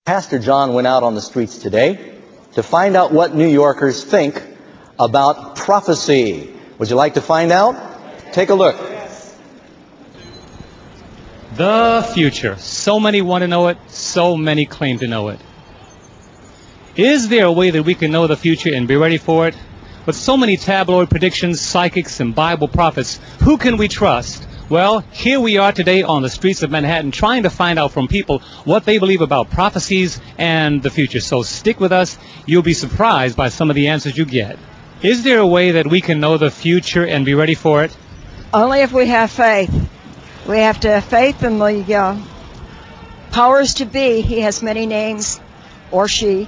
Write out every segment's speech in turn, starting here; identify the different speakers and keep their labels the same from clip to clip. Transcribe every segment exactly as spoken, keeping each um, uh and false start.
Speaker 1: Pastor John went out on the streets today to find out what New Yorkers think about prophecy. Would you like to find out? Take a look.
Speaker 2: The future. So many want to know it. So many claim to know it. Is there a way that we can know the future and be ready for it? With so many tabloid predictions, psychics, and Bible prophets, who can we trust? Well, here we are today on the streets of Manhattan trying to find out from people what they believe about prophecies and the future. So stick with us. You'll be surprised by some of the answers you get. Is there a way that we can know the future and be ready for it?
Speaker 3: Only if we have faith. We have to have faith in the uh, powers to be. He has many names, or she.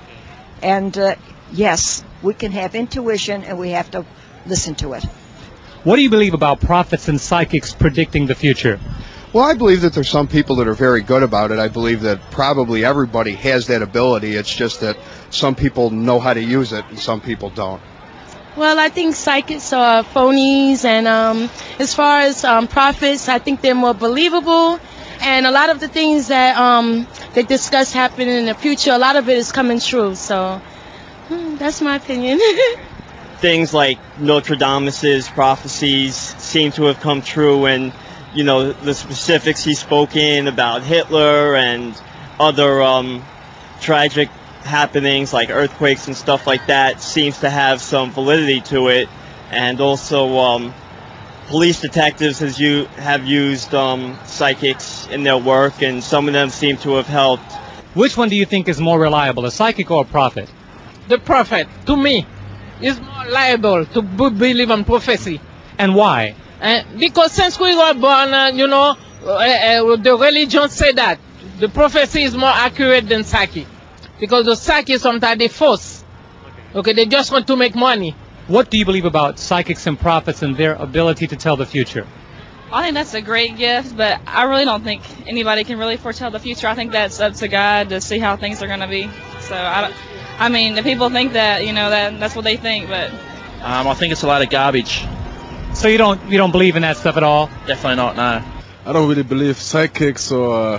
Speaker 3: And uh, yes, we can have intuition, and we have to listen to it.
Speaker 2: What do you believe about prophets and psychics predicting the future?
Speaker 4: Well, I believe that there's some people that are very good about it. I believe that probably everybody has that ability. It's just that some people know how to use it and some people don't.
Speaker 5: Well, I think psychics are phonies, and um, as far as um, prophets, I think they're more believable. And a lot of the things that um, they discuss happening in the future, a lot of it is coming true. So hmm, that's my opinion.
Speaker 6: Things like Nostradamus's prophecies seem to have come true, and you know the specifics he spoke in about Hitler and other um, tragic happenings like earthquakes and stuff like that seems to have some validity to it. And also um, police detectives has you have used um, psychics in their work, and some of them seem to have helped.
Speaker 2: Which one do you think is more reliable, a psychic or a prophet?
Speaker 7: The prophet, to me, is more liable to b- believe in prophecy.
Speaker 2: And why?
Speaker 7: Uh, because since we were born, uh, you know, uh, uh, the religion say that the prophecy is more accurate than psychic. Because the psychic sometimes they force. Okay, they just want to make money.
Speaker 2: What do you believe about psychics and prophets and their ability to tell the future?
Speaker 8: I think that's a great gift, but I really don't think anybody can really foretell the future. I think that's up to God to see how things are going to be. So, I, don't, I mean, the people think that, you know, that that's what they think, but...
Speaker 9: Um, I think it's a lot of garbage.
Speaker 2: So you don't you don't believe in that stuff at all?
Speaker 9: Definitely not, no.
Speaker 10: I don't really believe psychics or uh,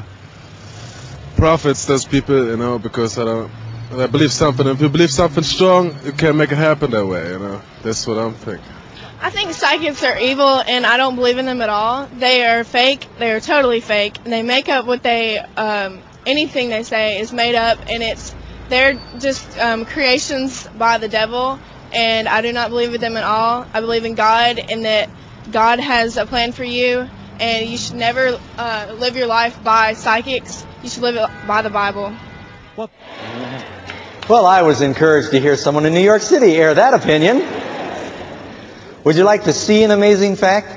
Speaker 10: prophets, those people, you know, because I don't... I believe something. If you believe something strong, you can make it happen that way, you know. That's what I'm thinking.
Speaker 11: I think psychics are evil, and I don't believe in them at all. They are fake. They are totally fake, and they make up what they, um, anything they say is made up, and it's, they're just um, creations by the devil, and I do not believe in them at all. I believe in God, and that God has a plan for you, and you should never uh, live your life by psychics. You should live it by the Bible.
Speaker 1: Well, well, I was encouraged to hear someone in New York City air that opinion. Would you like to see an amazing fact?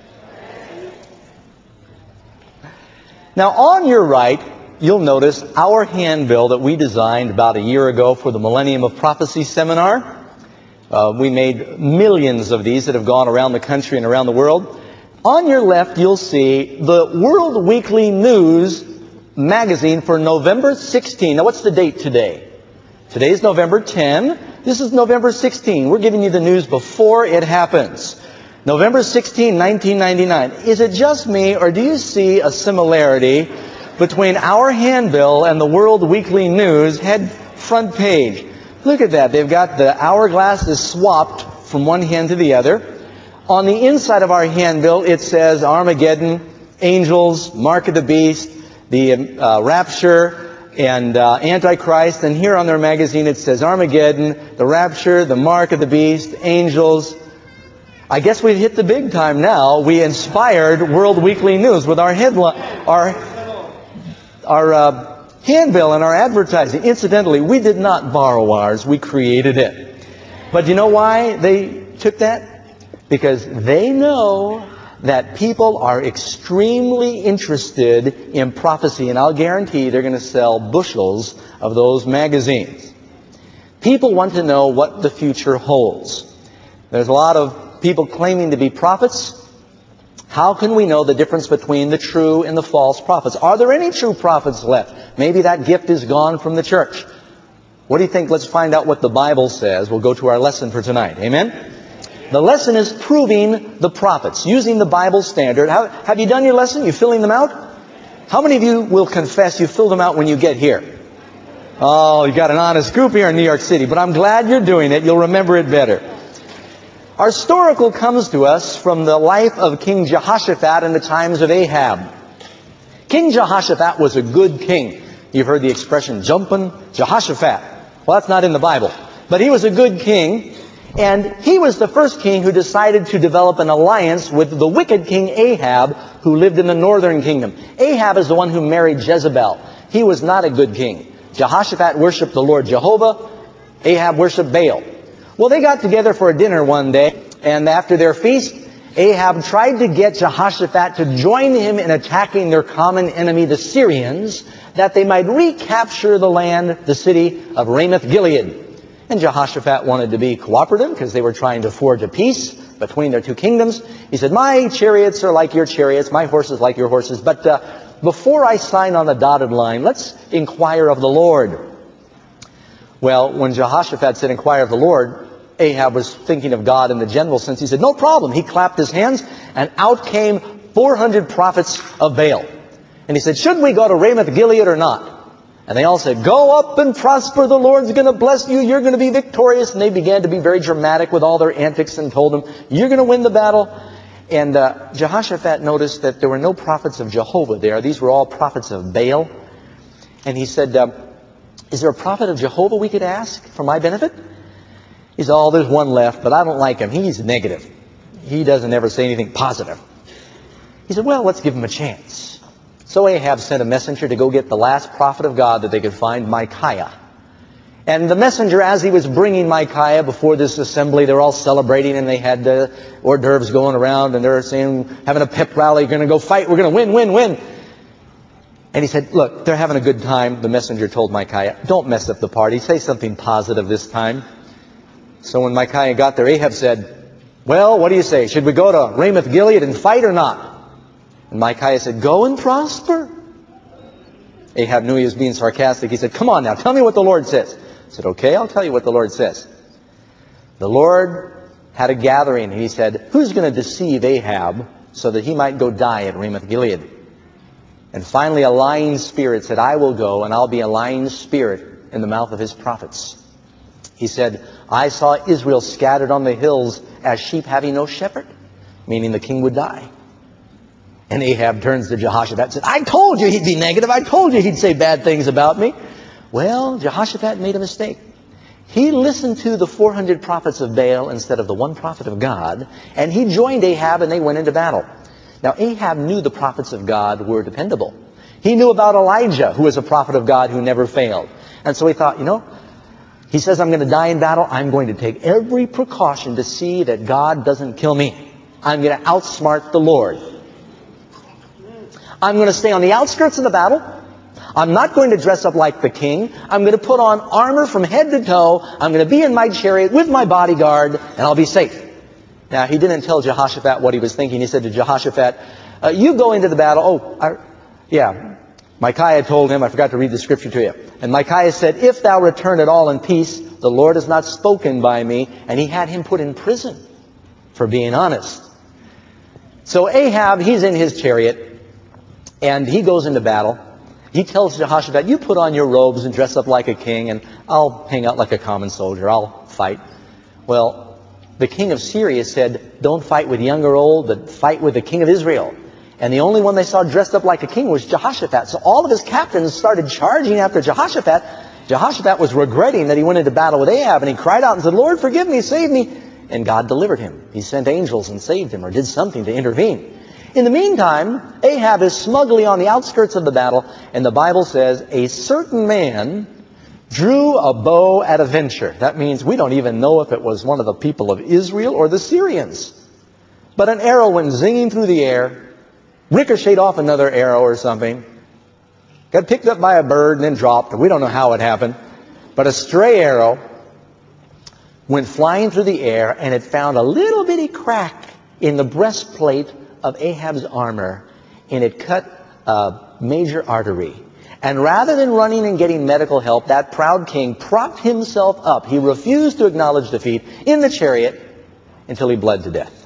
Speaker 1: Now, on your right, you'll notice our handbill that we designed about a year ago for the Millennium of Prophecy seminar. Uh, we made millions of these that have gone around the country and around the world. On your left, you'll see the World Weekly News magazine for November sixteenth. Now, what's the date today? Today's November tenth. This is November sixteenth. We're giving you the news before it happens. November sixteenth, nineteen ninety-nine. Is it just me, or do you see a similarity between our handbill and the World Weekly News head front page? Look at that. They've got the hourglass is swapped from one hand to the other. On the inside of our handbill, it says Armageddon, angels, mark of the beast, the uh, rapture, and uh, Antichrist. And here on their magazine it says Armageddon, the rapture, the mark of the beast, angels. I guess we've hit the big time now. We inspired World Weekly News with our headline, our our uh, handbill and our advertising. Incidentally, we did not borrow ours. We created it. But you know why they took that? Because they know that people are extremely interested in prophecy, and I'll guarantee they're going to sell bushels of those magazines. People want to know what the future holds. There's a lot of people claiming to be prophets. How can we know the difference between the true and the false prophets? Are there any true prophets left? Maybe that gift is gone from the church. What do you think? Let's find out what the Bible says. We'll go to our lesson for tonight. Amen? The lesson is proving the prophets, using the Bible standard. How, have you done your lesson? You filling them out? How many of you will confess you fill them out when you get here? Oh, you got an honest scoop here in New York City, but I'm glad you're doing it. You'll remember it better. Our historical comes to us from the life of King Jehoshaphat in the times of Ahab. King Jehoshaphat was a good king. You've heard the expression, jumping Jehoshaphat. Well, that's not in the Bible. But he was a good king, and he was the first king who decided to develop an alliance with the wicked king Ahab, who lived in the northern kingdom. Ahab is the one who married Jezebel. He was not a good king. Jehoshaphat worshipped the Lord Jehovah. Ahab worshipped Baal. Well, they got together for a dinner one day, and after their feast, Ahab tried to get Jehoshaphat to join him in attacking their common enemy, the Syrians, that they might recapture the land, the city of Ramoth-Gilead. And Jehoshaphat wanted to be cooperative because they were trying to forge a peace between their two kingdoms. He said, my chariots are like your chariots, my horses like your horses, but uh, before I sign on the dotted line, let's inquire of the Lord. Well, when Jehoshaphat said inquire of the Lord, Ahab was thinking of God in the general sense. He said, no problem. He clapped his hands, and out came four hundred prophets of Baal. And he said, should we go to Ramoth-Gilead or not? And they all said, go up and prosper. The Lord's going to bless you. You're going to be victorious. And they began to be very dramatic with all their antics and told him, you're going to win the battle. And uh, Jehoshaphat noticed that there were no prophets of Jehovah there. These were all prophets of Baal. And he said, uh, is there a prophet of Jehovah we could ask for my benefit? He said, oh, there's one left, but I don't like him. He's negative. He doesn't ever say anything positive. He said, well, let's give him a chance. So Ahab sent a messenger to go get the last prophet of God that they could find, Micaiah. And the messenger, as he was bringing Micaiah before this assembly, they're all celebrating, and they had uh, hors d'oeuvres going around, and they're saying, having a pep rally, going to go fight, we're going to win, win, win. And he said, look, they're having a good time. The messenger told Micaiah, don't mess up the party. Say something positive this time. So when Micaiah got there, Ahab said, well, what do you say? Should we go to Ramoth-Gilead and fight or not? And Micaiah said, go and prosper. Ahab knew he was being sarcastic. He said, come on now, tell me what the Lord says. I said, okay, I'll tell you what the Lord says. The Lord had a gathering, and he said, who's going to deceive Ahab so that he might go die at Ramoth-Gilead? And finally a lying spirit said, I will go, and I'll be a lying spirit in the mouth of his prophets. He said, I saw Israel scattered on the hills as sheep having no shepherd, meaning the king would die. And Ahab turns to Jehoshaphat and said, I told you he'd be negative. I told you he'd say bad things about me. Well, Jehoshaphat made a mistake. He listened to the four hundred prophets of Baal instead of the one prophet of God, and he joined Ahab, and they went into battle. Now, Ahab knew the prophets of God were dependable. He knew about Elijah, who was a prophet of God who never failed. And so he thought, you know, he says, I'm going to die in battle. I'm going to take every precaution to see that God doesn't kill me. I'm going to outsmart the Lord. I'm going to stay on the outskirts of the battle. I'm not going to dress up like the king. I'm going to put on armor from head to toe. I'm going to be in my chariot with my bodyguard, and I'll be safe. Now, he didn't tell Jehoshaphat what he was thinking. He said to Jehoshaphat, uh, you go into the battle. Oh, I, yeah. Micaiah told him, I forgot to read the scripture to you. And Micaiah said, if thou return at all in peace, the Lord has not spoken by me. And he had him put in prison for being honest. So Ahab, he's in his chariot, and he goes into battle. He tells Jehoshaphat, you put on your robes and dress up like a king, and I'll hang out like a common soldier. I'll fight. Well, the king of Syria said, don't fight with young or old, but fight with the king of Israel. And the only one they saw dressed up like a king was Jehoshaphat. So all of his captains started charging after Jehoshaphat. Jehoshaphat was regretting that he went into battle with Ahab, and he cried out and said, Lord, forgive me, save me. And God delivered him. He sent angels and saved him, or did something to intervene. In the meantime, Ahab is smugly on the outskirts of the battle, and the Bible says, a certain man drew a bow at a venture. That means we don't even know if it was one of the people of Israel or the Syrians. But an arrow went zinging through the air, ricocheted off another arrow or something, got picked up by a bird and then dropped. We don't know how it happened. But a stray arrow went flying through the air, and it found a little bitty crack in the breastplate of Ahab's armor, and it cut a major artery. And rather than running and getting medical help, that proud king propped himself up. He refused to acknowledge defeat in the chariot until he bled to death.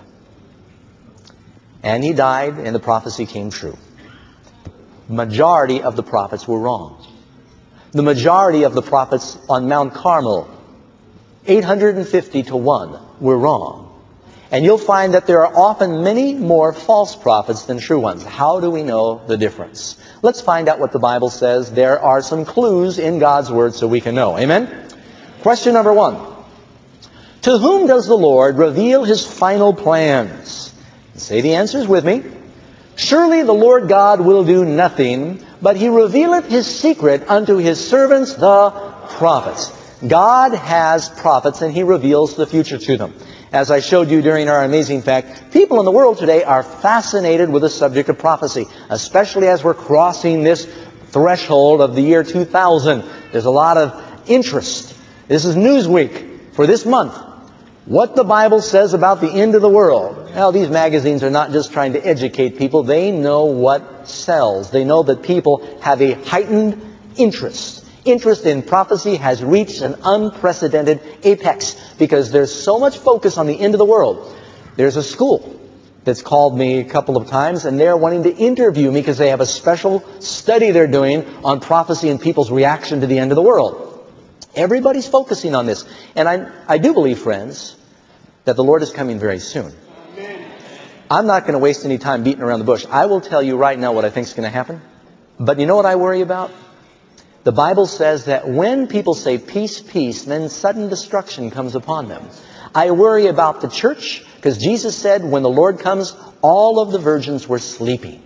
Speaker 1: And he died, and the prophecy came true. Majority of the prophets were wrong. the majority of the prophets on Mount Carmel, eight hundred fifty to one, were wrong. And you'll find that there are often many more false prophets than true ones. How do we know the difference? Let's find out what the Bible says. There are some clues in God's Word so we can know. Amen? Question number one. To whom does the Lord reveal His final plans? Say the answers with me. Surely the Lord God will do nothing, but He revealeth His secret unto His servants, the prophets. God has prophets, and He reveals the future to them. As I showed you during our Amazing Fact, people in the world today are fascinated with the subject of prophecy, especially as we're crossing this threshold of the year two thousand. There's a lot of interest. This is Newsweek for this month. What the Bible says about the end of the world. Now, these magazines are not just trying to educate people. They know what sells. They know that people have a heightened interest. Interest in prophecy has reached an unprecedented apex because there's so much focus on the end of the world. There's a school that's called me a couple of times, and they're wanting to interview me because they have a special study they're doing on prophecy and people's reaction to the end of the world. Everybody's focusing on this. And I, I do believe, friends, that the Lord is coming very soon. I'm not going to waste any time beating around the bush. I will tell you right now what I think is going to happen. But you know what I worry about? The Bible says that when people say peace, peace, then sudden destruction comes upon them. I worry about the church because Jesus said when the Lord comes, all of the virgins were sleeping.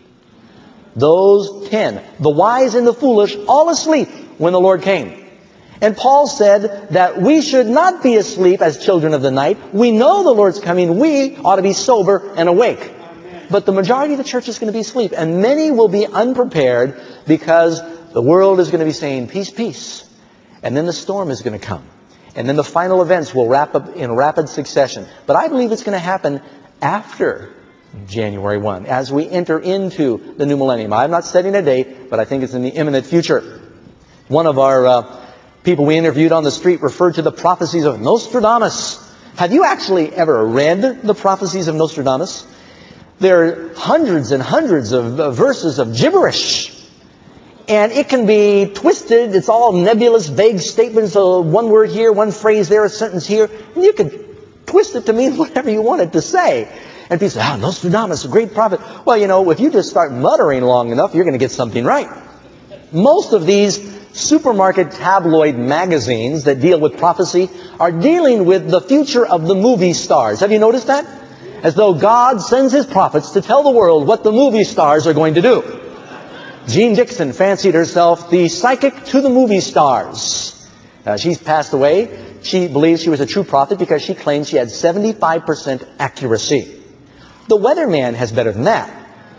Speaker 1: Those ten, the wise and the foolish, all asleep when the Lord came. And Paul said that we should not be asleep as children of the night. We know the Lord's coming. We ought to be sober and awake. But the majority of the church is going to be asleep. And many will be unprepared because the world is going to be saying, peace, peace. And then the storm is going to come. And then the final events will wrap up in rapid succession. But I believe it's going to happen after January first, as we enter into the new millennium. I'm not setting a date, but I think it's in the imminent future. One of our uh, people we interviewed on the street referred to the prophecies of Nostradamus. Have you actually ever read the prophecies of Nostradamus? There are hundreds and hundreds of uh, verses of gibberish. And it can be twisted. It's all nebulous, vague statements. Uh, one word here, one phrase there, a sentence here. And you can twist it to mean whatever you want it to say. And people say, ah, Nostradamus, a great prophet. Well, you know, if you just start muttering long enough, you're going to get something right. Most of these supermarket tabloid magazines that deal with prophecy are dealing with the future of the movie stars. Have you noticed that? As though God sends His prophets to tell the world what the movie stars are going to do. Jean Dixon fancied herself the psychic to the movie stars. Uh, she's passed away. She believes she was a true prophet because she claims she had seventy-five percent accuracy. The weatherman has better than that.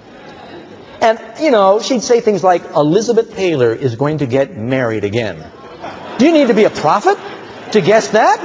Speaker 1: And, you know, she'd say things like, Elizabeth Taylor is going to get married again. Do you need to be a prophet to guess that?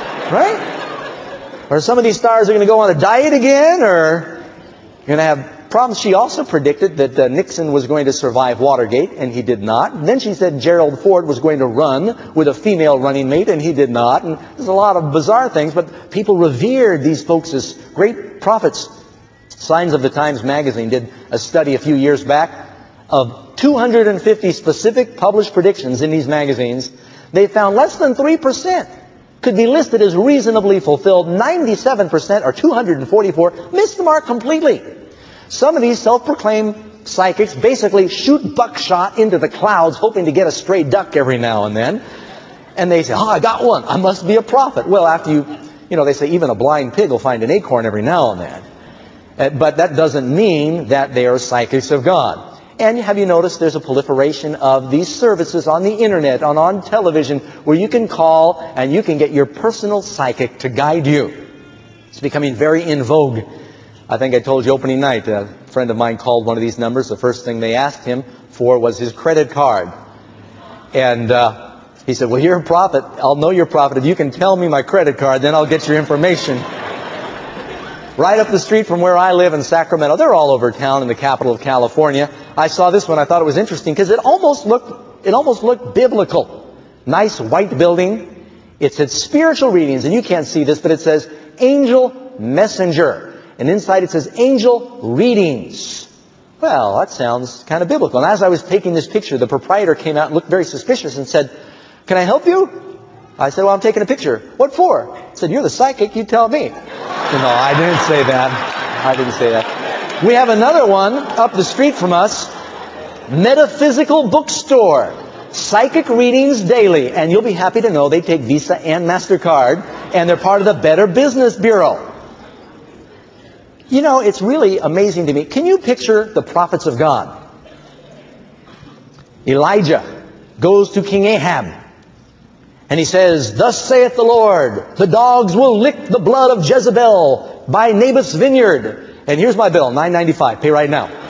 Speaker 1: Right? Or some of these stars are going to go on a diet again, or you're going to have problems. She also predicted that uh, Nixon was going to survive Watergate, and he did not. And then she said Gerald Ford was going to run with a female running mate, and he did not. And there's a lot of bizarre things, but people revered these folks as great prophets. Signs of the Times magazine did a study a few years back of two hundred fifty specific published predictions in these magazines. They found less than three percent could be listed as reasonably fulfilled. ninety-seven percent, or two hundred forty-four, missed the mark completely. Some of these self-proclaimed psychics basically shoot buckshot into the clouds hoping to get a stray duck every now and then. And they say, oh, I got one. I must be a prophet. Well, after you, you know, they say even a blind pig will find an acorn every now and then. Uh, but that doesn't mean that they are psychics of God. And have you noticed there's a proliferation of these services on the internet, on, on television, where you can call and you can get your personal psychic to guide you. It's becoming very in vogue. I think I told you opening night, a friend of mine called one of these numbers. The first thing they asked him for was his credit card. And uh, he said, well, you're a prophet. I'll know you're a prophet if you can tell me my credit card, then I'll get your information. Right up the street from where I live in Sacramento. They're all over town in the capital of California. I saw this one. I thought it was interesting because it almost looked, it almost looked biblical. Nice white building. It said spiritual readings, and you can't see this, but it says angel messenger. And inside it says angel readings. Well, that sounds kind of biblical. And as I was taking this picture, the proprietor came out and looked very suspicious and said, "Can I help you?" I said, "Well, I'm taking a picture." "What for?" I said, "You're the psychic, you tell me." No, I didn't say that. I didn't say that. We have another one up the street from us, Metaphysical Bookstore. Psychic readings daily. And you'll be happy to know they take Visa and MasterCard, and they're part of the Better Business Bureau. You know, it's really amazing to me. Can you picture the prophets of God? Elijah goes to King Ahab, and he says, "Thus saith the Lord, the dogs will lick the blood of Jezebel by Naboth's vineyard." And here's my bill, nine ninety-five. Pay right now.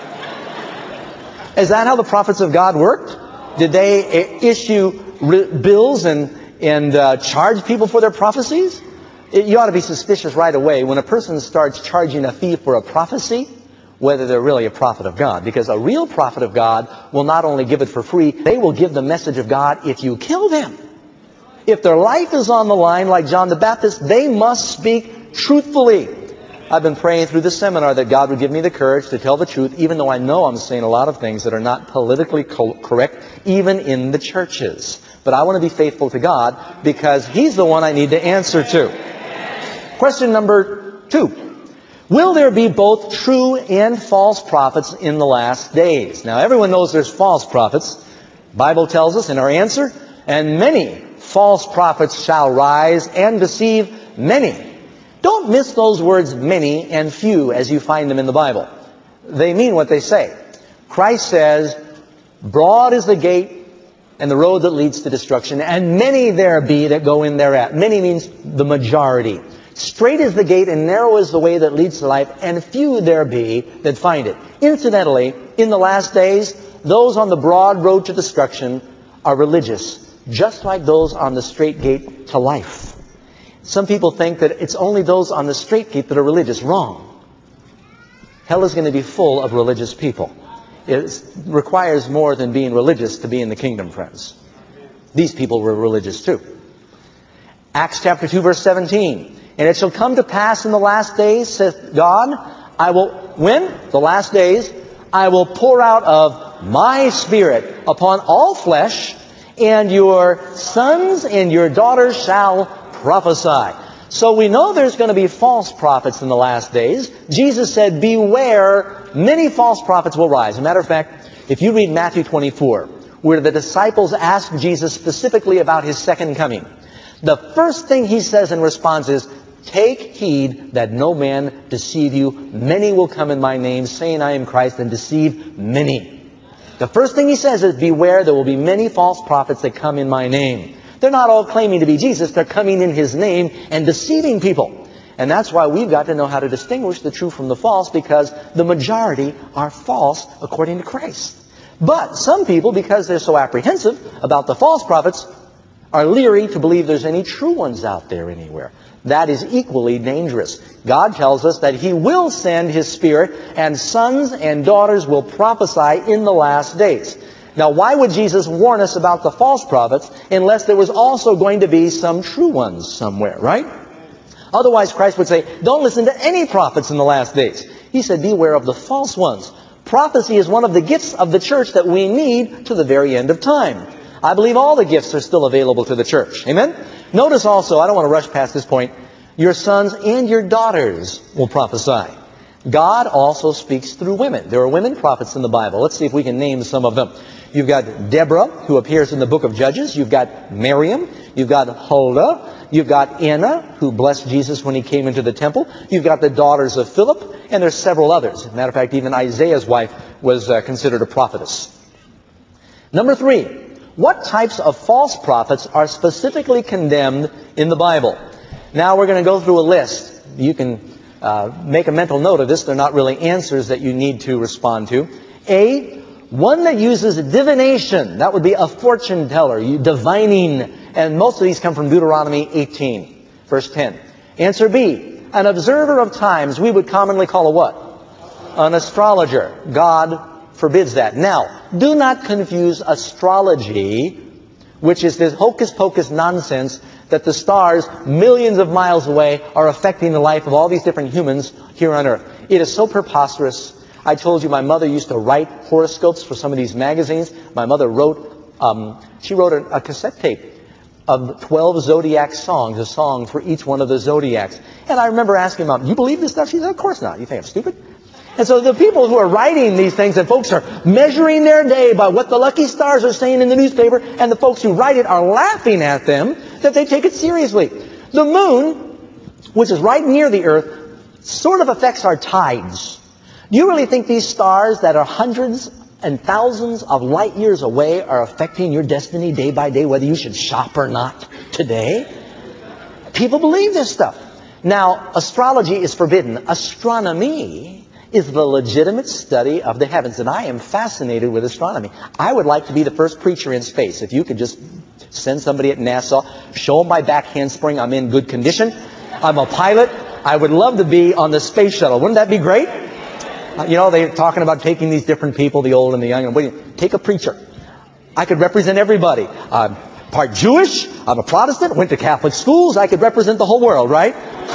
Speaker 1: Is that how the prophets of God worked? Did they issue bills and, and uh, charge people for their prophecies? It, you ought to be suspicious right away when a person starts charging a fee for a prophecy, whether they're really a prophet of God. Because a real prophet of God will not only give it for free, they will give the message of God if you kill them. If their life is on the line, like John the Baptist, they must speak truthfully. I've been praying through this seminar that God would give me the courage to tell the truth, even though I know I'm saying a lot of things that are not politically co- correct, even in the churches. But I want to be faithful to God because He's the one I need to answer to. Question number two. Will there be both true and false prophets in the last days? Now, everyone knows there's false prophets. The Bible tells us in our answer, "And many false prophets shall rise and deceive many." Don't miss those words "many" and "few" as you find them in the Bible. They mean what they say. Christ says, "Broad is the gate and the road that leads to destruction, and many there be that go in thereat." Many means the majority. "Straight is the gate and narrow is the way that leads to life, and few there be that find it." Incidentally, in the last days, those on the broad road to destruction are religious, just like those on the straight gate to life. Some people think that it's only those on the straight gate that are religious. Wrong. Hell is going to be full of religious people. It requires more than being religious to be in the kingdom, friends. These people were religious too. Acts chapter two, verse seventeen. "And it shall come to pass in the last days, saith God, I will," when? The last days, "I will pour out of my Spirit upon all flesh, and your sons and your daughters shall prophesy." So we know there's going to be false prophets in the last days. Jesus said, "Beware, many false prophets will rise." As a matter of fact, if you read Matthew twenty-four, where the disciples ask Jesus specifically about His second coming, the first thing He says in response is, "Take heed that no man deceive you. Many will come in my name, saying I am Christ, and deceive many." The first thing He says is, "Beware, there will be many false prophets that come in my name." They're not all claiming to be Jesus. They're coming in His name and deceiving people. And that's why we've got to know how to distinguish the true from the false, because the majority are false according to Christ. But some people, because they're so apprehensive about the false prophets, are leery to believe there's any true ones out there anywhere. That is equally dangerous. God tells us that He will send His Spirit, and sons and daughters will prophesy in the last days. Now, why would Jesus warn us about the false prophets unless there was also going to be some true ones somewhere, right? Otherwise, Christ would say, don't listen to any prophets in the last days. He said, beware of the false ones. Prophecy is one of the gifts of the church that we need to the very end of time. I believe all the gifts are still available to the church. Amen? Notice also, I don't want to rush past this point, your sons and your daughters will prophesy. God also speaks through women. There are women prophets in the Bible. Let's see if we can name some of them. You've got Deborah, who appears in the book of Judges. You've got Miriam. You've got Huldah. You've got Anna, who blessed Jesus when He came into the temple. You've got the daughters of Philip. And there's several others. As a matter of fact, even Isaiah's wife was uh, considered a prophetess. Number three, what types of false prophets are specifically condemned in the Bible? Now we're going to go through a list. You can uh, make a mental note of this. They're not really answers that you need to respond to. A, one that uses divination. That would be a fortune teller, divining. And most of these come from Deuteronomy eighteen, verse ten. Answer B, an observer of times. We would commonly call a what? An astrologer. God forbids that. Now, do not confuse astrology, which is this hocus-pocus nonsense that the stars millions of miles away are affecting the life of all these different humans here on earth. It is so preposterous. I told you my mother used to write horoscopes for some of these magazines. My mother wrote, um, she wrote a, a cassette tape of twelve zodiac songs, a song for each one of the zodiacs. And I remember asking Mom, you believe this stuff? She said, of course not. You think I'm stupid? And so the people who are writing these things, and folks are measuring their day by what the lucky stars are saying in the newspaper, and the folks who write it are laughing at them, that they take it seriously. The moon, which is right near the earth, sort of affects our tides. Do you really think these stars that are hundreds and thousands of light years away are affecting your destiny day by day, whether you should shop or not today? People believe this stuff. Now, astrology is forbidden. Astronomy is the legitimate study of the heavens, and I am fascinated with astronomy. I would like to be the first preacher in space. If you could just send somebody at NASA, show them my back handspring, I'm in good condition, I'm a pilot, I would love to be on the space shuttle. Wouldn't that be great? Uh, you know, they're talking about taking these different people, the old and the young, and wait, take a preacher. I could represent everybody. I'm part Jewish, I'm a Protestant, went to Catholic schools, I could represent the whole world, right?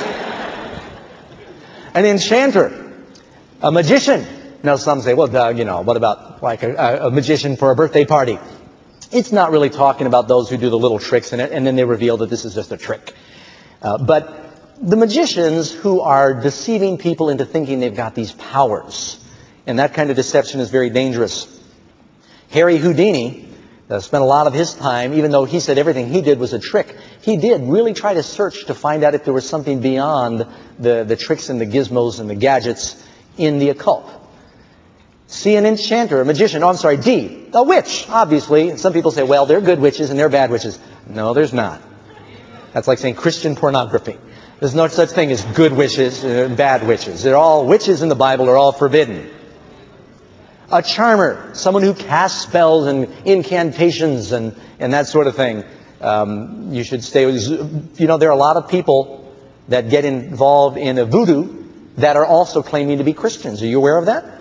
Speaker 1: An enchanter. A magician. Now some say, well, Doug, you know, what about like a, a magician for a birthday party? It's not really talking about those who do the little tricks in it, and then they reveal that this is just a trick. Uh, but the magicians who are deceiving people into thinking they've got these powers, and that kind of deception is very dangerous. Harry Houdini uh, spent a lot of his time, even though he said everything he did was a trick, he did really try to search to find out if there was something beyond the, the tricks and the gizmos and the gadgets in the occult. C, an enchanter, a magician. Oh, I'm sorry, D, a witch, obviously. And some people say, well, they're good witches and they're bad witches. No, there's not. That's like saying Christian pornography. There's no such thing as good witches and bad witches. They're all, witches in the Bible are all forbidden. A charmer, someone who casts spells and incantations and, and that sort of thing. Um, you should stay with, you know, there are a lot of people that get involved in a voodoo that are also claiming to be Christians. Are you aware of that?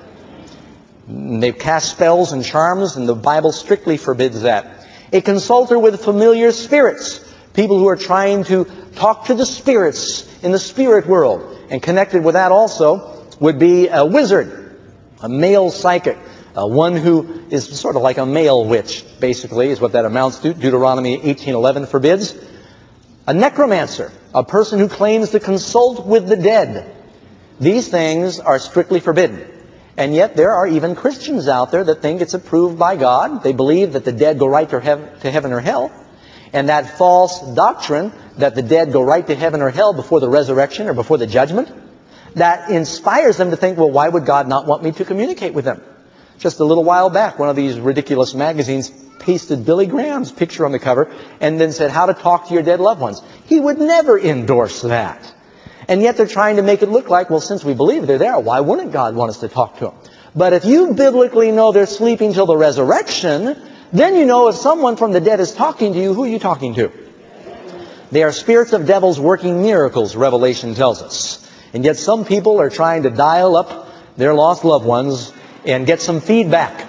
Speaker 1: They've cast spells and charms, and the Bible strictly forbids that. A consulter with familiar spirits. People who are trying to talk to the spirits in the spirit world. And connected with that also would be a wizard, a male psychic, uh, one who is sort of like a male witch, basically, is what that amounts to. Deuteronomy eighteen eleven forbids. A necromancer, a person who claims to consult with the dead. These things are strictly forbidden. And yet there are even Christians out there that think it's approved by God. They believe that the dead go right to, hev- to heaven or hell. And that false doctrine that the dead go right to heaven or hell before the resurrection or before the judgment, that inspires them to think, well, why would God not want me to communicate with them? Just a little while back, one of these ridiculous magazines pasted Billy Graham's picture on the cover and then said, how to talk to your dead loved ones. He would never endorse that. And yet they're trying to make it look like, well, since we believe they're there, why wouldn't God want us to talk to them? But if you biblically know they're sleeping till the resurrection, then you know if someone from the dead is talking to you, who are you talking to? They are spirits of devils working miracles, Revelation tells us. And yet some people are trying to dial up their lost loved ones and get some feedback.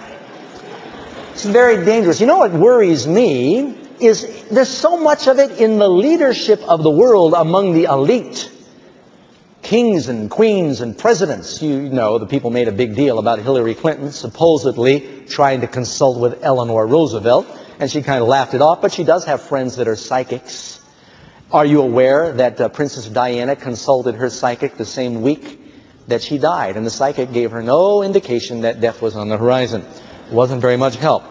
Speaker 1: It's very dangerous. You know what worries me is there's so much of it in the leadership of the world among the elite. Kings and queens and presidents. You know, the people made a big deal about Hillary Clinton supposedly trying to consult with Eleanor Roosevelt, and she kind of laughed it off, but she does have friends that are psychics. Are you aware that uh, Princess Diana consulted her psychic the same week that she died, and the psychic gave her no indication that death was on the horizon? It wasn't very much help.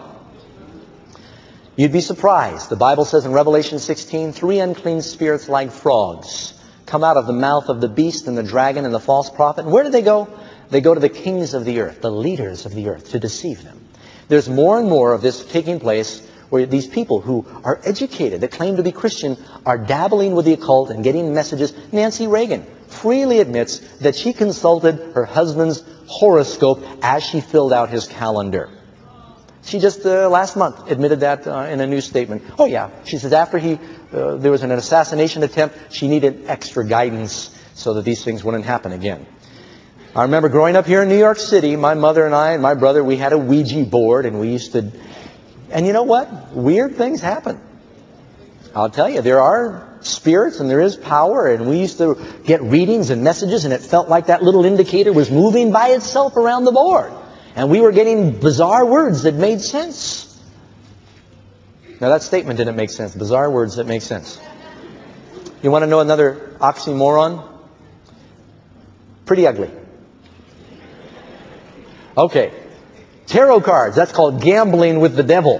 Speaker 1: You'd be surprised. The Bible says in Revelation sixteen, three unclean spirits like frogs come out of the mouth of the beast and the dragon and the false prophet. And where do they go? They go to the kings of the earth, the leaders of the earth, to deceive them. There's more and more of this taking place where these people who are educated, that claim to be Christian, are dabbling with the occult and getting messages. Nancy Reagan freely admits that she consulted her husband's horoscope as she filled out his calendar. She just uh, last month admitted that uh, in a news statement. Oh yeah, she says after he uh, there was an assassination attempt, she needed extra guidance so that these things wouldn't happen again. I remember growing up here in New York City, my mother and I and my brother, we had a Ouija board, and we used to, and you know what? Weird things happen. I'll tell you, there are spirits and there is power, and we used to get readings and messages, and it felt like that little indicator was moving by itself around the board. And we were getting bizarre words that made sense. Now that statement didn't make sense. Bizarre words that make sense. You want to know another oxymoron? Pretty ugly. Okay. Tarot cards. That's called gambling with the devil.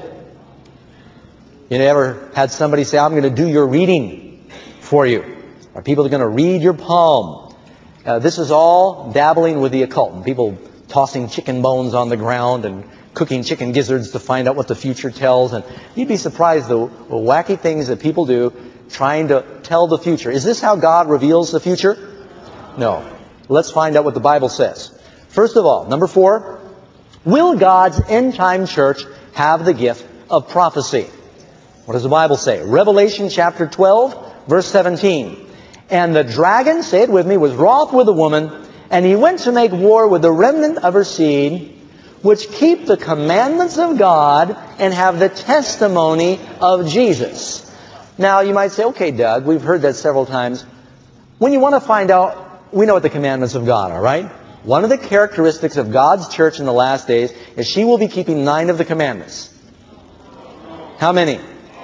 Speaker 1: You ever had somebody say, I'm going to do your reading for you? Or people are going to read your palm. Uh, this is all dabbling with the occult. And people tossing chicken bones on the ground and cooking chicken gizzards to find out what the future tells. And you'd be surprised the wacky things that people do trying to tell the future. Is this how God reveals the future? No. Let's find out what the Bible says. First of all, number four, will God's end-time church have the gift of prophecy? What does the Bible say? Revelation chapter twelve, verse seventeen. And the dragon, say it with me, was wroth with the woman, and he went to make war with the remnant of her seed, which keep the commandments of God and have the testimony of Jesus. Now, you might say, okay, Doug, we've heard that several times. When you want to find out, we know what the commandments of God are, right? One of the characteristics of God's church in the last days is she will be keeping nine of the commandments. How many?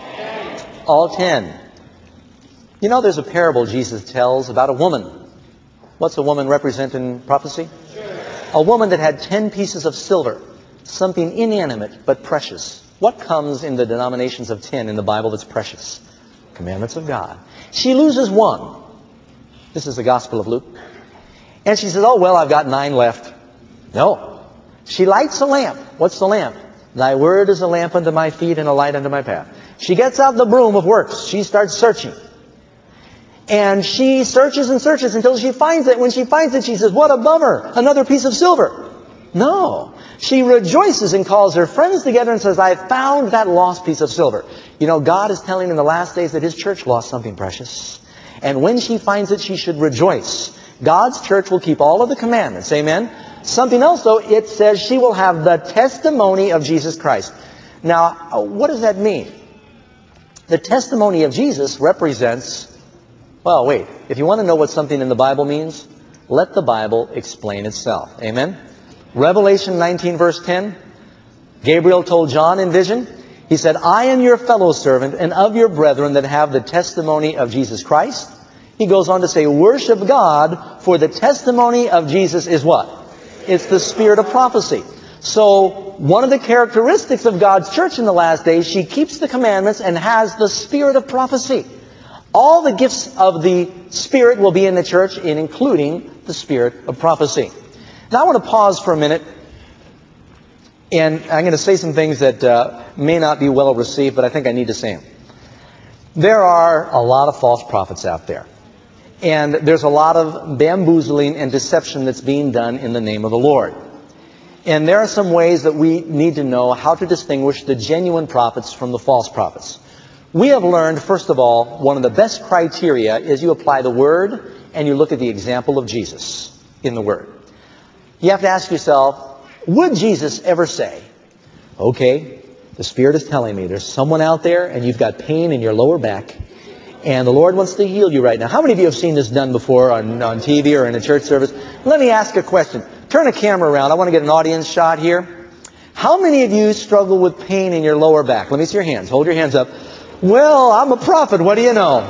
Speaker 1: All ten. You know, there's a parable Jesus tells about a woman. What's a woman represent in prophecy? A woman that had ten pieces of silver, something inanimate but precious. What comes in the denominations of ten in the Bible that's precious? Commandments of God. She loses one. This is the Gospel of Luke. And she says, oh, well, I've got nine left. No. She lights a lamp. What's the lamp? Thy word is a lamp unto my feet and a light unto my path. She gets out the broom of works. She starts searching. And she searches and searches until she finds it. When she finds it, she says, what a bummer, another piece of silver. No. She rejoices and calls her friends together and says, I found that lost piece of silver. You know, God is telling in the last days that His church lost something precious. And when she finds it, she should rejoice. God's church will keep all of the commandments. Amen? Something else, though, it says she will have the testimony of Jesus Christ. Now, what does that mean? The testimony of Jesus represents... Well, wait. If you want to know what something in the Bible means, let the Bible explain itself. Amen? Revelation nineteen, verse ten. Gabriel told John in vision, he said, I am your fellow servant and of your brethren that have the testimony of Jesus Christ. He goes on to say, worship God, for the testimony of Jesus is what? It's the spirit of prophecy. So, one of the characteristics of God's church in the last days, she keeps the commandments and has the spirit of prophecy. All the gifts of the Spirit will be in the church, including the spirit of prophecy. Now I want to pause for a minute, and I'm going to say some things that uh, may not be well received, but I think I need to say them. There are a lot of false prophets out there. And there's a lot of bamboozling and deception that's being done in the name of the Lord. And there are some ways that we need to know how to distinguish the genuine prophets from the false prophets. We have learned, first of all, one of the best criteria is you apply the Word and you look at the example of Jesus in the Word. You have to ask yourself, would Jesus ever say, okay, the Spirit is telling me there's someone out there and you've got pain in your lower back and the Lord wants to heal you right now. How many of you have seen this done before on, on T V or in a church service? Let me ask a question. Turn a camera around. I want to get an audience shot here. How many of you struggle with pain in your lower back? Let me see your hands. Hold your hands up. Well, I'm a prophet. What do you know?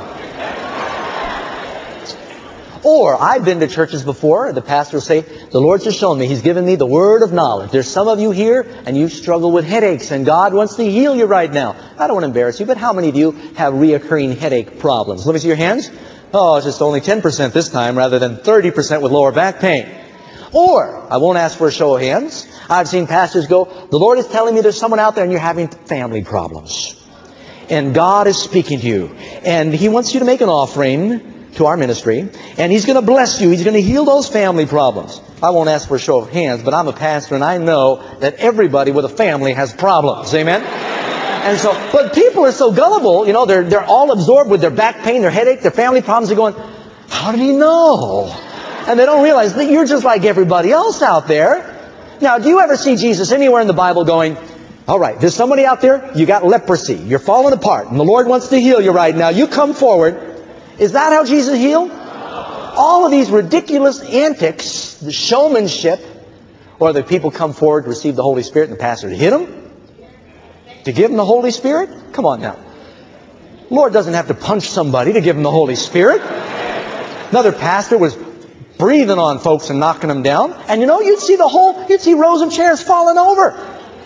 Speaker 1: Or, I've been to churches before. The pastor will say, the Lord's just shown me. He's given me the word of knowledge. There's some of you here, and you struggle with headaches, and God wants to heal you right now. I don't want to embarrass you, but how many of you have reoccurring headache problems? Let me see your hands. Oh, it's just only ten percent this time, rather than thirty percent with lower back pain. Or, I won't ask for a show of hands. I've seen pastors go, the Lord is telling me there's someone out there, and you're having family problems. And God is speaking to you. And He wants you to make an offering to our ministry. And He's going to bless you. He's going to heal those family problems. I won't ask for a show of hands, but I'm a pastor and I know that everybody with a family has problems. Amen? And so, but people are so gullible, you know, they're, they're all absorbed with their back pain, their headache, their family problems. They're going, how did He know? And they don't realize that you're just like everybody else out there. Now, do you ever see Jesus anywhere in the Bible going, All right, there's somebody out there, you got leprosy. You're falling apart, and the Lord wants to heal you right now. You come forward. Is that how Jesus healed? All of these ridiculous antics, the showmanship, or the people come forward to receive the Holy Spirit and the pastor to hit them? To give them the Holy Spirit? Come on now. The Lord doesn't have to punch somebody to give them the Holy Spirit. Another pastor was breathing on folks and knocking them down. And you know, you'd see the whole, you'd see rows of chairs falling over.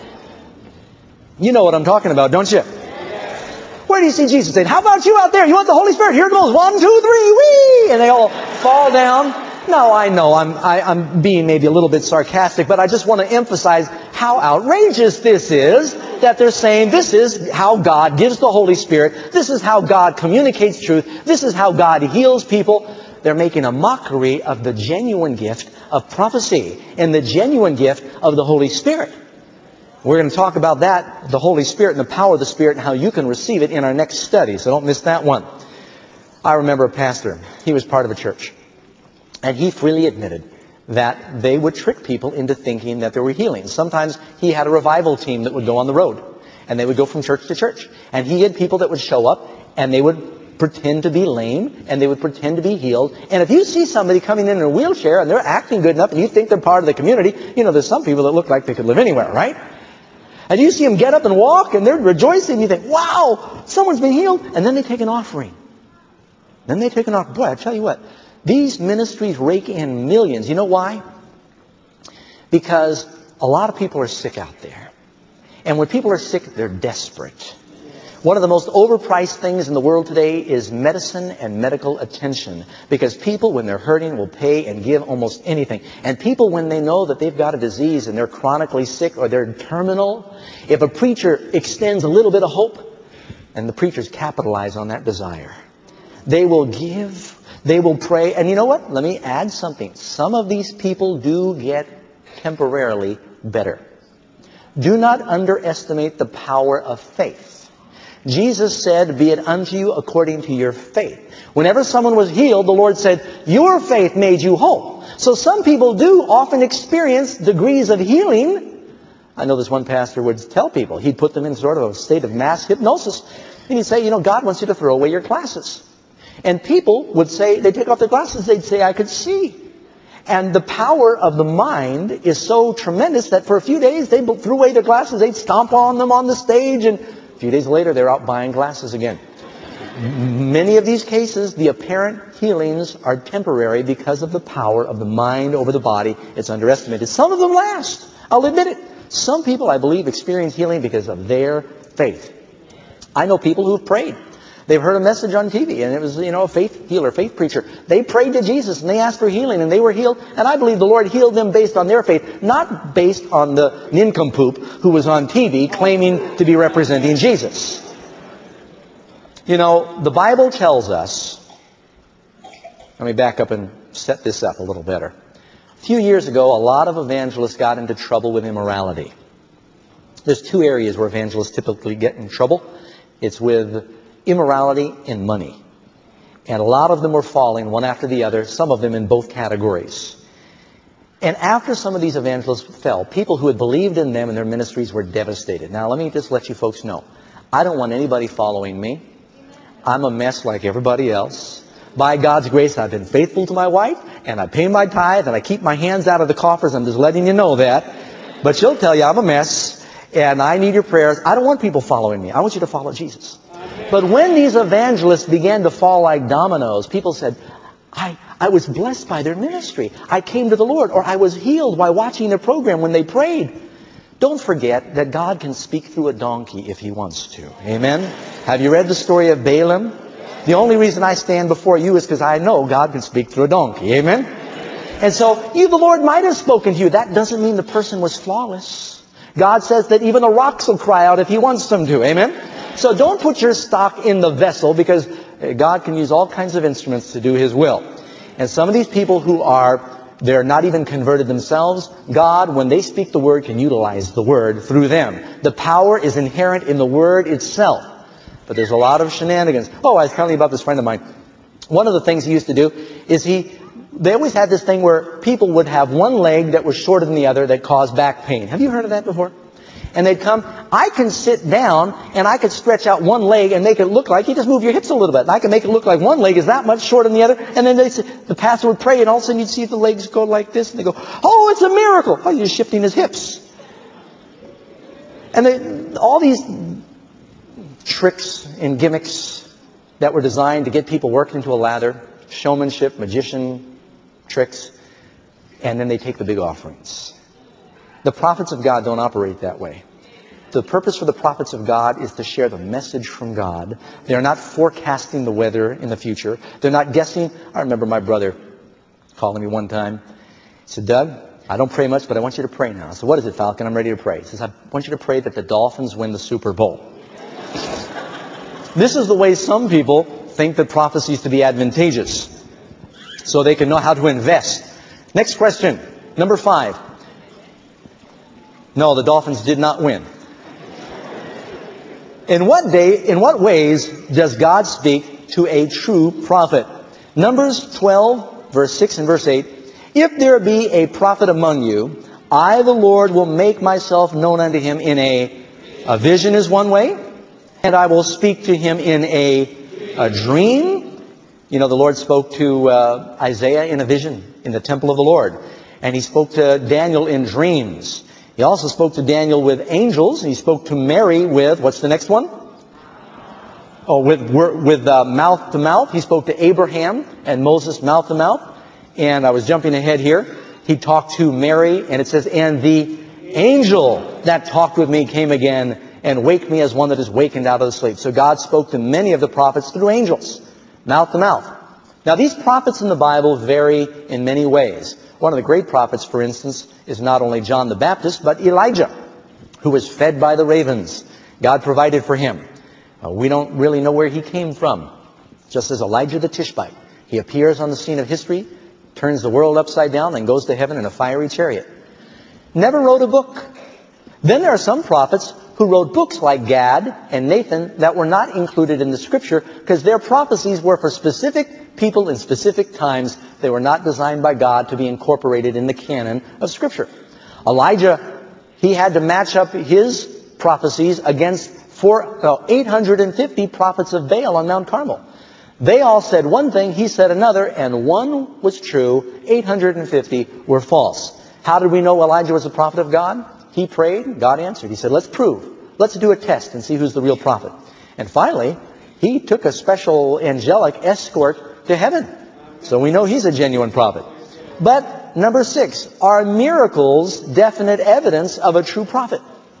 Speaker 1: You know what I'm talking about, don't you? Where do you see Jesus saying, how about you out there? You want the Holy Spirit? Here it goes. One, two, three, whee! And they all fall down. No, I know I'm, I, I'm being maybe a little bit sarcastic, but I just want to emphasize how outrageous this is, that they're saying this is how God gives the Holy Spirit. This is how God communicates truth. This is how God heals people. They're making a mockery of the genuine gift of prophecy and the genuine gift of the Holy Spirit. We're going to talk about that, the Holy Spirit and the power of the Spirit, and how you can receive it in our next study. So don't miss that one. I remember a pastor. He was part of a church. And he freely admitted that they would trick people into thinking that there were healings. Sometimes he had a revival team that would go on the road. And they would go from church to church. And he had people that would show up and they would pretend to be lame and they would pretend to be healed. And if you see somebody coming in in a wheelchair and they're acting good enough and you think they're part of the community, you know, there's some people that look like they could live anywhere, right? And you see them get up and walk and they're rejoicing. You think, wow, someone's been healed. And then they take an offering. Then they take an offering. Boy, I tell you what, these ministries rake in millions. You know why? Because a lot of people are sick out there. And when people are sick, they're desperate. One of the most overpriced things in the world today is medicine and medical attention. Because people, when they're hurting, will pay and give almost anything. And people, when they know that they've got a disease and they're chronically sick or they're terminal, if a preacher extends a little bit of hope, and the preachers capitalize on that desire, they will give, they will pray. And you know what? Let me add something. Some of these people do get temporarily better. Do not underestimate the power of faith. Jesus said, be it unto you according to your faith. Whenever someone was healed, the Lord said, your faith made you whole. So some people do often experience degrees of healing. I know this one pastor would tell people, he'd put them in sort of a state of mass hypnosis. And he'd say, you know, God wants you to throw away your glasses. And people would say, they'd take off their glasses, they'd say, I could see. And the power of the mind is so tremendous that for a few days they threw away their glasses, they'd stomp on them on the stage, and a few days later they're out buying glasses again. Many of these cases, the apparent healings are temporary because of the power of the mind over the body. It's underestimated. Some of them last. I'll admit it. Some people, I believe, experience healing because of their faith. I know people who've prayed. They've heard a message on T V, and it was, you know, a faith healer, faith preacher. They prayed to Jesus, and they asked for healing, and they were healed. And I believe the Lord healed them based on their faith, not based on the nincompoop who was on T V claiming to be representing Jesus. You know, the Bible tells us, let me back up and set this up a little better. A few years ago, a lot of evangelists got into trouble with immorality. There's two areas where evangelists typically get in trouble. It's with immorality and money. And a lot of them were falling one after the other, some of them in both categories. And after some of these evangelists fell, people who had believed in them and their ministries were devastated. Now, let me just let you folks know. I don't want anybody following me. I'm a mess like everybody else. By God's grace, I've been faithful to my wife, and I pay my tithe, and I keep my hands out of the coffers. I'm just letting you know that. But she'll tell you I'm a mess, and I need your prayers. I don't want people following me. I want you to follow Jesus. But when these evangelists began to fall like dominoes, people said, I, I was blessed by their ministry. I came to the Lord, or I was healed by watching their program when they prayed. Don't forget that God can speak through a donkey if He wants to. Amen? Have you read the story of Balaam? The only reason I stand before you is because I know God can speak through a donkey. Amen? And so, you, the Lord might have spoken to you. That doesn't mean the person was flawless. God says that even the rocks will cry out if He wants them to. Amen? So don't put your stock in the vessel, because God can use all kinds of instruments to do His will. And some of these people who are, they're not even converted themselves, God, when they speak the Word, can utilize the Word through them. The power is inherent in the Word itself. But there's a lot of shenanigans. Oh, I was telling you about this friend of mine. One of the things he used to do is he, they always had this thing where people would have one leg that was shorter than the other that caused back pain. Have you heard of that before? And they'd come, I can sit down and I could stretch out one leg and make it look like, you just move your hips a little bit, and I can make it look like one leg is that much shorter than the other. And then they say, the pastor would pray, and all of a sudden you'd see the legs go like this, and they go, oh, it's a miracle. Oh, you're just shifting his hips. And they, all these tricks and gimmicks that were designed to get people worked into a lather, showmanship, magician tricks, and then they take the big offerings. The prophets of God don't operate that way. The purpose for the prophets of God is to share the message from God. They're not forecasting the weather in the future. They're not guessing. I remember my brother calling me one time. He said, Doug, I don't pray much, but I want you to pray now. I said, what is it, Falcon? I'm ready to pray. He says, I want you to pray that the Dolphins win the Super Bowl. This is the way some people think that prophecy is to be advantageous, so they can know how to invest. Next question, number five. No, the Dolphins did not win. In what day, in what ways does God speak to a true prophet? Numbers twelve, verse six and verse eight. If there be a prophet among you, I, the Lord, will make myself known unto him in a, a vision is one way, and I will speak to him in a, a dream. You know, the Lord spoke to uh, Isaiah in a vision in the temple of the Lord. And he spoke to Daniel in dreams. He also spoke to Daniel with angels. And he spoke to Mary with, what's the next one? Oh, with, with uh, mouth to mouth. He spoke to Abraham and Moses mouth to mouth. And I was jumping ahead here. He talked to Mary, and it says, and the angel that talked with me came again and waked me as one that is wakened out of the sleep. So God spoke to many of the prophets through angels, mouth to mouth. Now, these prophets in the Bible vary in many ways. One of the great prophets, for instance, is not only John the Baptist, but Elijah, who was fed by the ravens. God provided for him. Uh, we don't really know where he came from. Just as Elijah the Tishbite. He appears on the scene of history, turns the world upside down, and goes to heaven in a fiery chariot. Never wrote a book. Then there are some prophets who wrote books like Gad and Nathan that were not included in the Scripture because their prophecies were for specific people in specific times. They were not designed by God to be incorporated in the canon of Scripture. Elijah, he had to match up his prophecies against four, well, eight hundred fifty prophets of Baal on Mount Carmel. They all said one thing, he said another, and one was true, eight hundred fifty were false. How did we know Elijah was a prophet of God? He prayed, God answered. He said, let's prove. Let's do a test and see who's the real prophet. And finally, he took a special angelic escort to heaven. So we know he's a genuine prophet. But number six, are miracles definite evidence of a true prophet?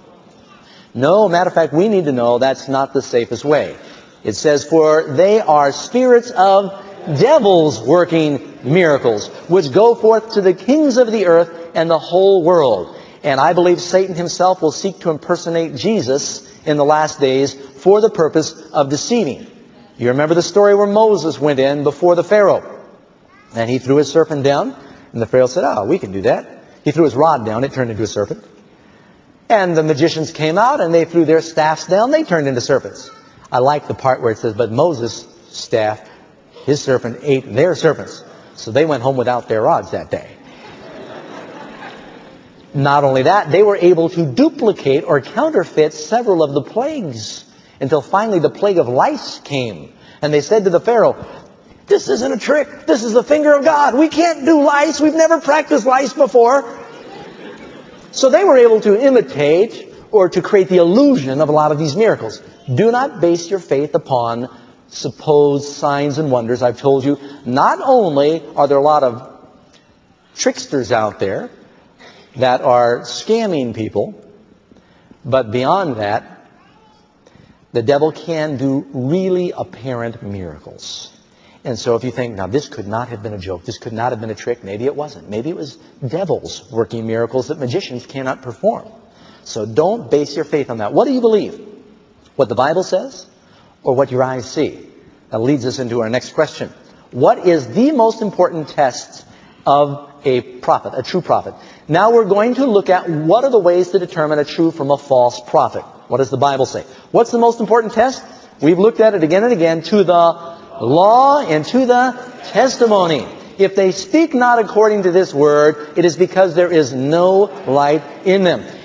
Speaker 1: No, matter of fact, we need to know that's not the safest way. It says, for they are spirits of devils working miracles, which go forth to the kings of the earth and the whole world. And I believe Satan himself will seek to impersonate Jesus in the last days for the purpose of deceiving. You remember the story where Moses went in before the Pharaoh. And he threw his serpent down. And the Pharaoh said, oh, we can do that. He threw his rod down. It turned into a serpent. And the magicians came out and they threw their staffs down. They turned into serpents. I like the part where it says, but Moses' staff, his serpent, ate their serpents. So they went home without their rods that day. Not only that, they were able to duplicate or counterfeit several of the plagues until finally the plague of lice came. And they said to the Pharaoh, this isn't a trick. This is the finger of God. We can't do lice. We've never practiced lice before. So they were able to imitate or to create the illusion of a lot of these miracles. Do not base your faith upon supposed signs and wonders. I've told you, not only are there a lot of tricksters out there that are scamming people, but beyond that, the devil can do really apparent miracles. And so if you think, now this could not have been a joke, this could not have been a trick, maybe it wasn't. Maybe it was devils working miracles that magicians cannot perform. So don't base your faith on that. What do you believe? What the Bible says or what your eyes see? That leads us into our next question. What is the most important test of a prophet, a true prophet? Now we're going to look at what are the ways to determine a true from a false prophet. What does the Bible say? What's the most important test? We've looked at it again and again. To the law and to the testimony. If they speak not according to this word, it is because there is no light in them.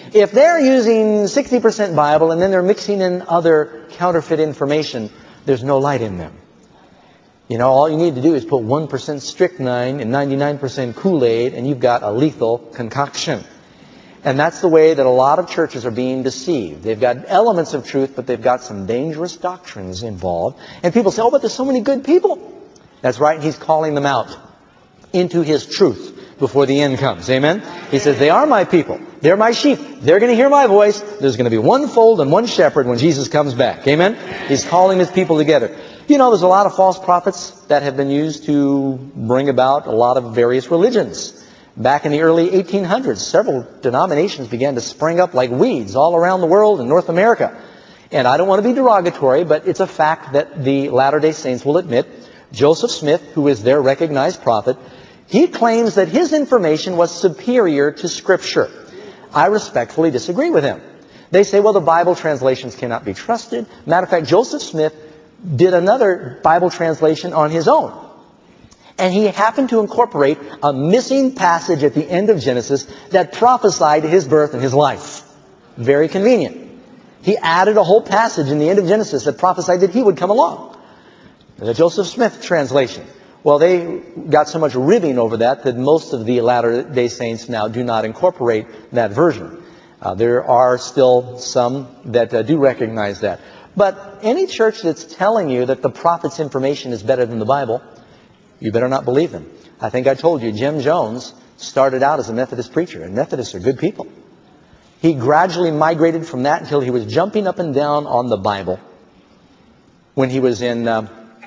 Speaker 1: If they're using sixty percent Bible and then they're mixing in other counterfeit information, there's no light in them. You know, all you need to do is put one percent strychnine and ninety-nine percent Kool-Aid and you've got a lethal concoction. And that's the way that a lot of churches are being deceived. They've got elements of truth, but they've got some dangerous doctrines involved. And people say, oh, but there's so many good people. That's right, and He's calling them out into His truth before the end comes. Amen? He says, they are my people. They're my sheep. They're going to hear my voice. There's going to be one fold and one shepherd when Jesus comes back. Amen? He's calling His people together. You know, there's a lot of false prophets that have been used to bring about a lot of various religions. Back in the early eighteen hundreds, several denominations began to spring up like weeds all around the world in North America. And I don't want to be derogatory, but it's a fact that the Latter-day Saints will admit. Joseph Smith, who is their recognized prophet, he claims that his information was superior to Scripture. I respectfully disagree with him. They say, well, the Bible translations cannot be trusted. Matter of fact, Joseph Smith did another Bible translation on his own. And he happened to incorporate a missing passage at the end of Genesis that prophesied his birth and his life. Very convenient. He added a whole passage in the end of Genesis that prophesied that he would come along. The Joseph Smith translation. Well, they got so much ribbing over that that most of the Latter-day Saints now do not incorporate that version. Uh, there are still some that uh, do recognize that. But any church that's telling you that the prophet's information is better than the Bible, you better not believe them. I think I told you, Jim Jones started out as a Methodist preacher, and Methodists are good people. He gradually migrated from that until he was jumping up and down on the Bible when he was in uh,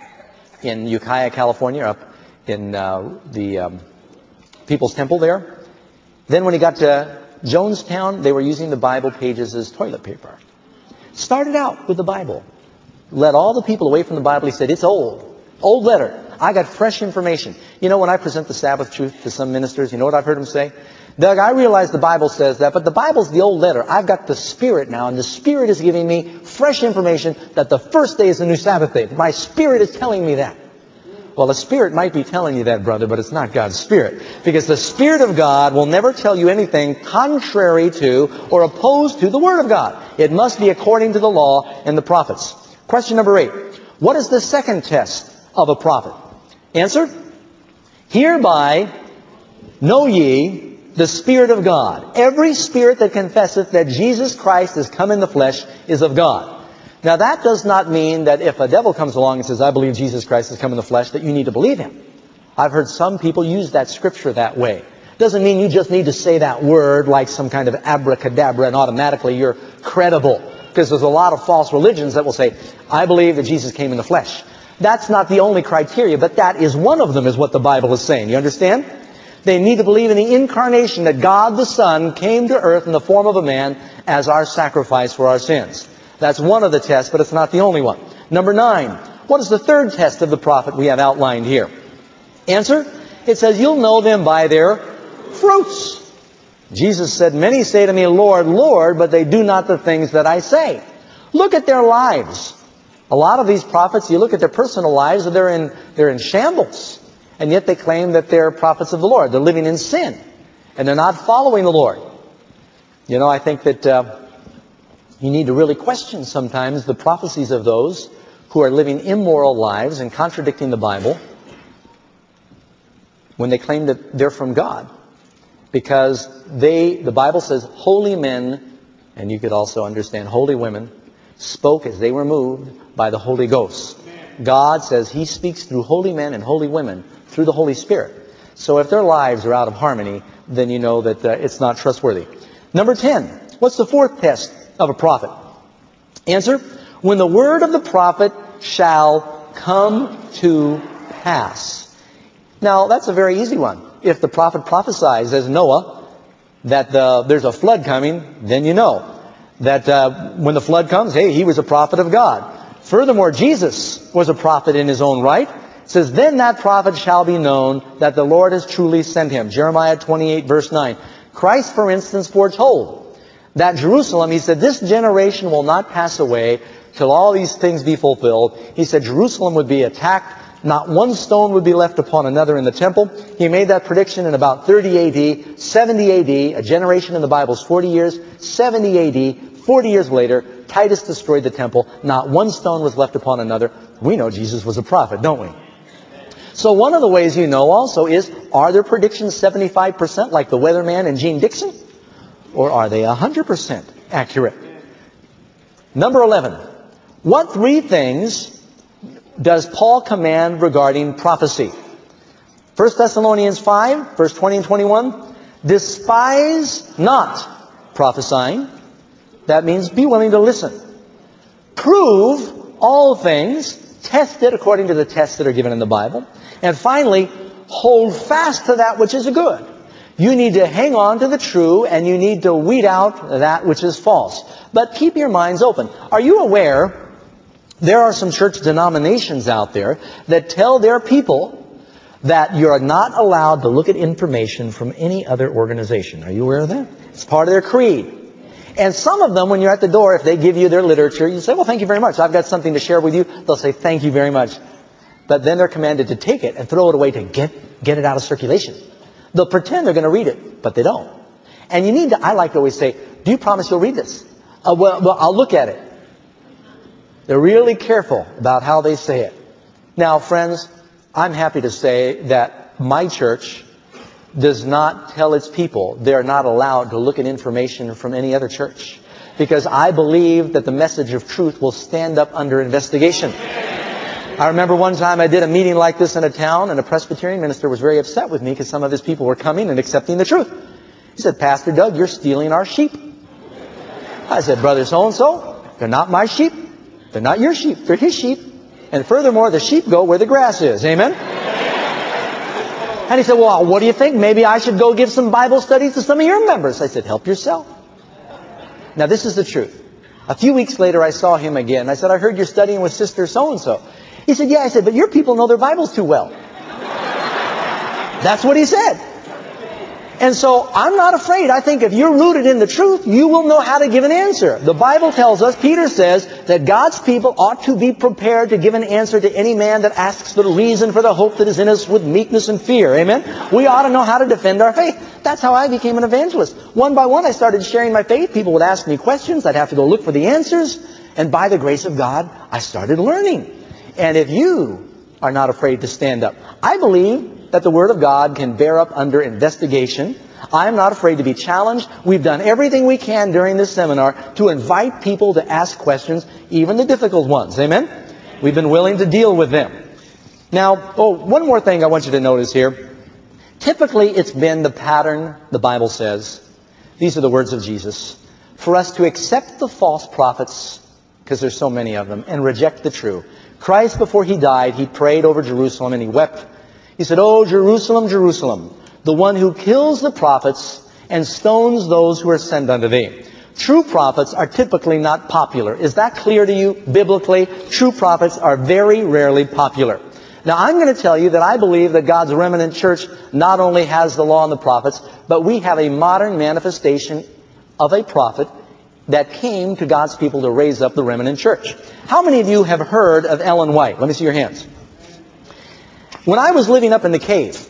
Speaker 1: in Ukiah, California, up in uh, the um, People's Temple there. Then when he got to Jonestown, they were using the Bible pages as toilet paper. Started out with the Bible. Led all the people away from the Bible. He said, it's old. Old letter. I got fresh information. You know, when I present the Sabbath truth to some ministers, you know what I've heard them say? Doug, I realize the Bible says that, but the Bible's the old letter. I've got the Spirit now, and the Spirit is giving me fresh information that the first day is the new Sabbath day. My Spirit is telling me that. Well, the Spirit might be telling you that, brother, but it's not God's Spirit. Because the Spirit of God will never tell you anything contrary to or opposed to the Word of God. It must be according to the law and the prophets. Question number eight. What is the second test of a prophet? Answer. Hereby know ye the Spirit of God. Every spirit that confesseth that Jesus Christ is come in the flesh is of God. Now that does not mean that if a devil comes along and says, I believe Jesus Christ has come in the flesh, that you need to believe him. I've heard some people use that scripture that way. Doesn't mean you just need to say that word like some kind of abracadabra and automatically you're credible. Because there's a lot of false religions that will say, I believe that Jesus came in the flesh. That's not the only criteria, but that is one of them, is what the Bible is saying. You understand? They need to believe in the incarnation, that God the Son came to earth in the form of a man as our sacrifice for our sins. That's one of the tests, but it's not the only one. Number nine, what is the third test of the prophet we have outlined here? Answer, it says, you'll know them by their fruits. Jesus said, many say to me, Lord, Lord, but they do not the things that I say. Look at their lives. A lot of these prophets, you look at their personal lives, they're in, they're in shambles. And yet they claim that they're prophets of the Lord. They're living in sin. And they're not following the Lord. You know, I think that uh, you need to really question sometimes the prophecies of those who are living immoral lives and contradicting the Bible when they claim that they're from God. Because they, the Bible says, holy men, and you could also understand holy women, spoke as they were moved by the Holy Ghost. God says He speaks through holy men and holy women through the Holy Spirit. So if their lives are out of harmony, then you know that uh, it's not trustworthy. Number ten, what's the fourth test of a prophet? Answer, when the word of the prophet shall come to pass. Now, that's a very easy one. If the prophet prophesies as Noah that the, there's a flood coming, then you know that uh, when the flood comes, hey, he was a prophet of God. Furthermore, Jesus was a prophet in his own right. It says, then that prophet shall be known that the Lord has truly sent him. Jeremiah twenty-eight, verse nine. Christ, for instance, foretold that Jerusalem, he said, this generation will not pass away till all these things be fulfilled. He said Jerusalem would be attacked Not one stone would be left upon another in the temple. He made that prediction in about thirty A D, seventy A D, a generation in the Bible is forty years, seventy A D, forty years later, Titus destroyed the temple. Not one stone was left upon another. We know Jesus was a prophet, don't we? So one of the ways you know also is, are their predictions seventy-five percent like the weatherman and Gene Dixon? Or are they one hundred percent accurate? Number eleven. What three things does Paul command regarding prophecy? First Thessalonians five, verse twenty and twenty-one. Despise not prophesying. That means be willing to listen. Prove all things. Test it according to the tests that are given in the Bible. And finally, hold fast to that which is good. You need to hang on to the true, and you need to weed out that which is false. But keep your minds open. Are you aware there are some church denominations out there that tell their people that you're not allowed to look at information from any other organization? Are you aware of that? It's part of their creed. And some of them, when you're at the door, if they give you their literature, you say, well, thank you very much. I've got something to share with you. They'll say, thank you very much. But then they're commanded to take it and throw it away to get, get it out of circulation. They'll pretend they're going to read it, but they don't. And you need to, I like to always say, do you promise you'll read this? Uh, well, well, I'll look at it. They're really careful about how they say it. Now, friends, I'm happy to say that my church does not tell its people they're not allowed to look at information from any other church, because I believe that the message of truth will stand up under investigation. I remember one time I did a meeting like this in a town, and a Presbyterian minister was very upset with me because some of his people were coming and accepting the truth. He said, Pastor Doug, you're stealing our sheep. I said, Brother so-and-so, they're not my sheep. They're not your sheep. They're his sheep. And furthermore, the sheep go where the grass is. Amen? And he said, well, what do you think? Maybe I should go give some Bible studies to some of your members. I said, help yourself. Now, this is the truth. A few weeks later, I saw him again. I said, I heard you're studying with Sister so-and-so. He said, yeah. I said, but your people know their Bibles too well. That's what he said. And so I'm not afraid. I think if you're rooted in the truth, you will know how to give an answer. The Bible tells us, Peter says, that God's people ought to be prepared to give an answer to any man that asks the reason for the hope that is in us with meekness and fear. Amen? We ought to know how to defend our faith. That's how I became an evangelist. One by one, I started sharing my faith. People would ask me questions. I'd have to go look for the answers. And by the grace of God, I started learning. And if you are not afraid to stand up, I believe that the Word of God can bear up under investigation. I am not afraid to be challenged. We've done everything we can during this seminar to invite people to ask questions, even the difficult ones. Amen? We've been willing to deal with them. Now, oh, one more thing I want you to notice here. Typically, it's been the pattern, the Bible says, these are the words of Jesus, for us to accept the false prophets, because there's so many of them, and reject the true. Christ, before He died, He prayed over Jerusalem and He wept. He said, oh, Jerusalem, Jerusalem, the one who kills the prophets and stones those who are sent unto thee. True prophets are typically not popular. Is that clear to you biblically? True prophets are very rarely popular. Now, I'm going to tell you that I believe that God's remnant church not only has the law and the prophets, but we have a modern manifestation of a prophet that came to God's people to raise up the remnant church. How many of you have heard of Ellen White? Let me see your hands. When I was living up in the cave,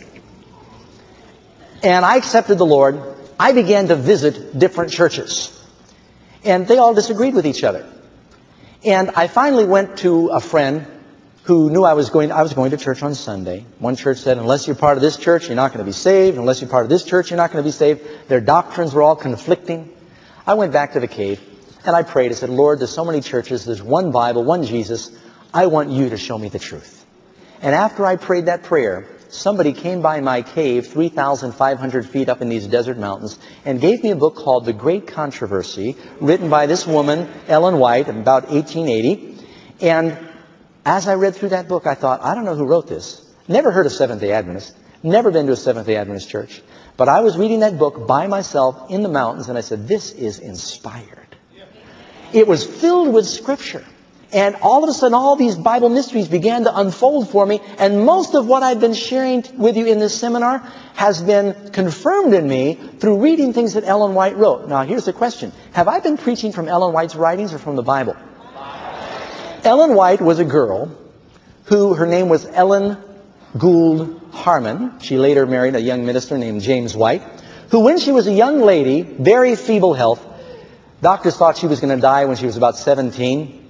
Speaker 1: and I accepted the Lord, I began to visit different churches. And they all disagreed with each other. And I finally went to a friend who knew I was going, I was going to church on Sunday. One church said, unless you're part of this church, you're not going to be saved. Unless you're part of this church, you're not going to be saved. Their doctrines were all conflicting. I went back to the cave, and I prayed. I said, Lord, there's so many churches. There's one Bible, one Jesus. I want you to show me the truth. And after I prayed that prayer, somebody came by my cave three thousand five hundred feet up in these desert mountains and gave me a book called The Great Controversy, written by this woman, Ellen White, about eighteen eighty. And as I read through that book, I thought, I don't know who wrote this. Never heard of Seventh-day Adventist. Never been to a Seventh-day Adventist church. But I was reading that book by myself in the mountains, and I said, this is inspired. It was filled with Scripture. And all of a sudden, all these Bible mysteries began to unfold for me. And most of what I've been sharing with you in this seminar has been confirmed in me through reading things that Ellen White wrote. Now, here's the question. Have I been preaching from Ellen White's writings or from the Bible? Ellen White was a girl who, her name was Ellen Gould Harmon. She later married a young minister named James White, who, when she was a young lady, very feeble health, doctors thought she was going to die when she was about seventeen.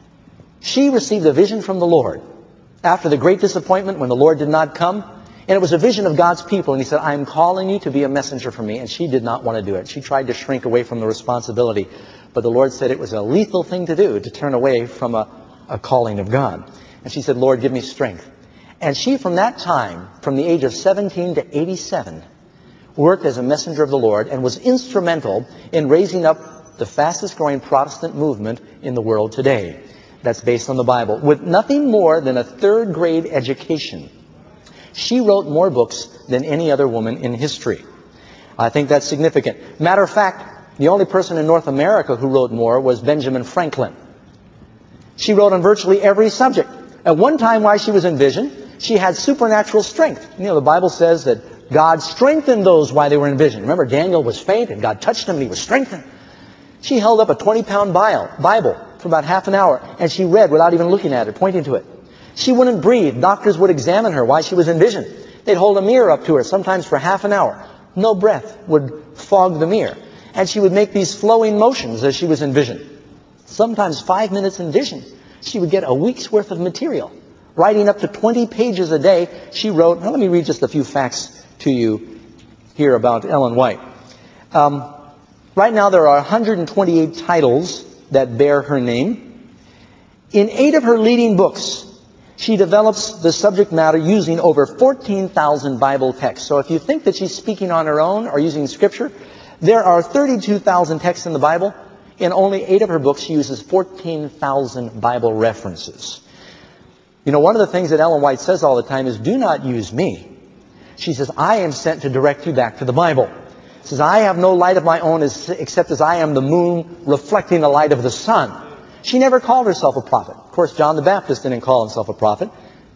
Speaker 1: She received a vision from the Lord after the great disappointment when the Lord did not come. And it was a vision of God's people. And he said, I'm calling you to be a messenger for me. And she did not want to do it. She tried to shrink away from the responsibility. But the Lord said it was a lethal thing to do, to turn away from a, a calling of God. And she said, Lord, give me strength. And she, from that time, from the age of seventeen to eighty-seven, worked as a messenger of the Lord and was instrumental in raising up the fastest growing Protestant movement in the world today. That's based on the Bible. With nothing more than a third grade education, she wrote more books than any other woman in history. I think that's significant. Matter of fact, the only person in North America who wrote more was Benjamin Franklin. She wrote on virtually every subject. At one time, while she was in vision, she had supernatural strength. You know, the Bible says that God strengthened those while they were in vision. Remember, Daniel was faint and God touched him and he was strengthened. She held up a twenty-pound Bible for about half an hour and she read without even looking at it, pointing to it. She wouldn't breathe. Doctors would examine her while she was in vision. They'd hold a mirror up to her, sometimes for half an hour. No breath would fog the mirror. And she would make these flowing motions as she was in vision. Sometimes five minutes in vision, she would get a week's worth of material. Writing up to twenty pages a day, she wrote. Now let me read just a few facts to you here about Ellen White. Um, right now there are one hundred twenty-eight titles that bear her name. In eight of her leading books, she develops the subject matter using over fourteen thousand Bible texts. So if you think that she's speaking on her own or using Scripture, there are thirty-two thousand texts in the Bible. In only eight of her books, she uses fourteen thousand Bible references. You know, one of the things that Ellen White says all the time is, do not use me. She says, I am sent to direct you back to the Bible. She says, I have no light of my own as, except as I am the moon reflecting the light of the sun. She never called herself a prophet. Of course, John the Baptist didn't call himself a prophet.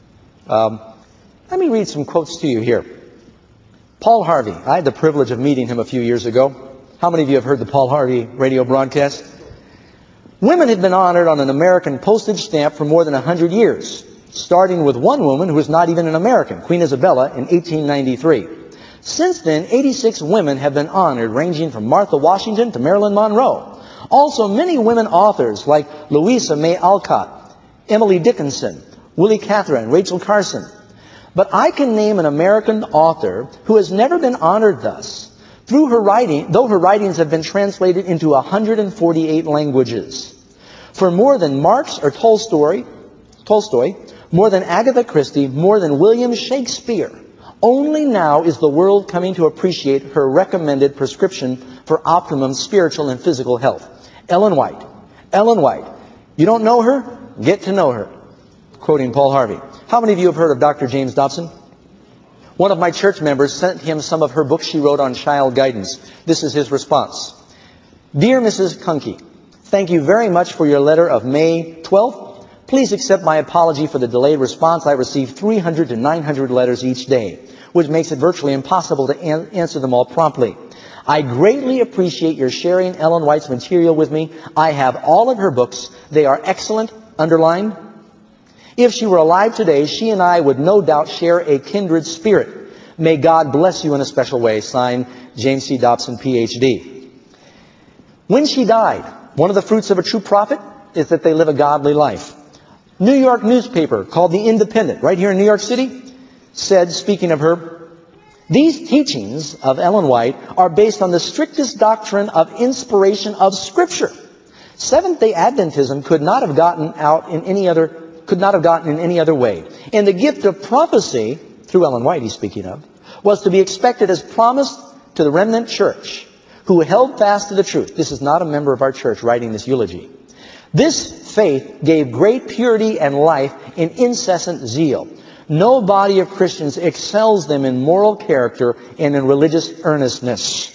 Speaker 1: Um, let me read some quotes to you here. Paul Harvey. I had the privilege of meeting him a few years ago. How many of you have heard the Paul Harvey radio broadcast? Women have been honored on an American postage stamp for more than one hundred years, starting with one woman who was not even an American, Queen Isabella, in eighteen ninety-three. Since then, eighty-six women have been honored, ranging from Martha Washington to Marilyn Monroe. Also, many women authors like Louisa May Alcott, Emily Dickinson, Willie Catherine, Rachel Carson. But I can name an American author who has never been honored thus, through her writing, though her writings have been translated into one hundred forty-eight languages. For more than Marx or Tolstoy, Tolstoy, more than Agatha Christie, more than William Shakespeare, only now is the world coming to appreciate her recommended prescription for optimum spiritual and physical health. Ellen White. Ellen White. You don't know her? Get to know her. Quoting Paul Harvey. How many of you have heard of Doctor James Dobson? One of my church members sent him some of her books she wrote on child guidance. This is his response. Dear Missus Kunke, thank you very much for your letter of May twelfth. Please accept my apology for the delayed response. I receive three hundred to nine hundred letters each day, which makes it virtually impossible to an- answer them all promptly. I greatly appreciate your sharing Ellen White's material with me. I have all of her books. They are excellent. Underlined. If she were alive today, she and I would no doubt share a kindred spirit. May God bless you in a special way. Signed, James C. Dobson, P H D. When she died, one of the fruits of a true prophet is that they live a godly life. New York newspaper called The Independent, right here in New York City, said, speaking of her, these teachings of Ellen White are based on the strictest doctrine of inspiration of Scripture. Seventh-day Adventism could not have gotten out in any other could not have gotten in any other way. And the gift of prophecy, through Ellen White he's speaking of, was to be expected as promised to the remnant church who held fast to the truth. This is not a member of our church writing this eulogy. This faith gave great purity and life in incessant zeal. No body of Christians excels them in moral character and in religious earnestness.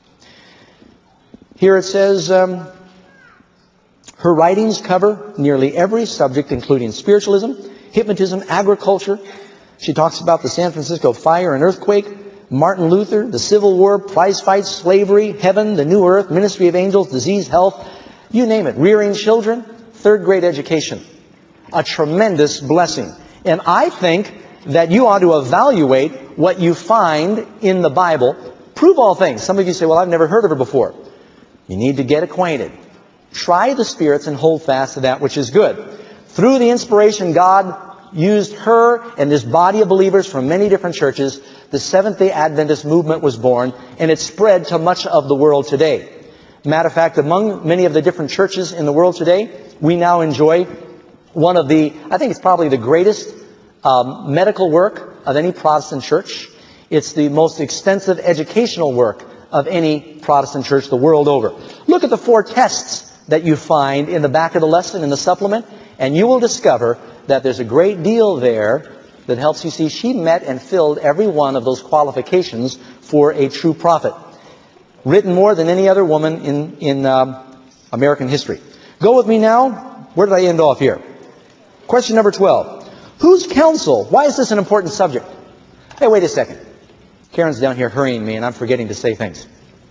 Speaker 1: Here it says, um, her writings cover nearly every subject, including spiritualism, hypnotism, agriculture. She talks about the San Francisco fire and earthquake, Martin Luther, the Civil War, prize fights, slavery, heaven, the new earth, ministry of angels, disease, health, you name it, rearing children, third grade education. A tremendous blessing. And I think that you ought to evaluate what you find in the Bible. Prove all things. Some of you say, well, I've never heard of her before. You need to get acquainted. Try the spirits and hold fast to that which is good. Through the inspiration, God used her and this body of believers from many different churches. The Seventh-day Adventist movement was born, and it spread to much of the world today. Matter of fact, among many of the different churches in the world today, we now enjoy one of the, I think it's probably the greatest um, medical work of any Protestant church. It's the most extensive educational work of any Protestant church the world over. Look at the four tests that you find in the back of the lesson in the supplement, and you will discover that there's a great deal there that helps you see she met and filled every one of those qualifications for a true prophet. Written more than any other woman in, in um, American history. Go with me now. Where did I end off here? Question number twelve. Whose counsel? Why is this an important subject? Hey, wait a second. Karen's down here hurrying me, and I'm forgetting to say things.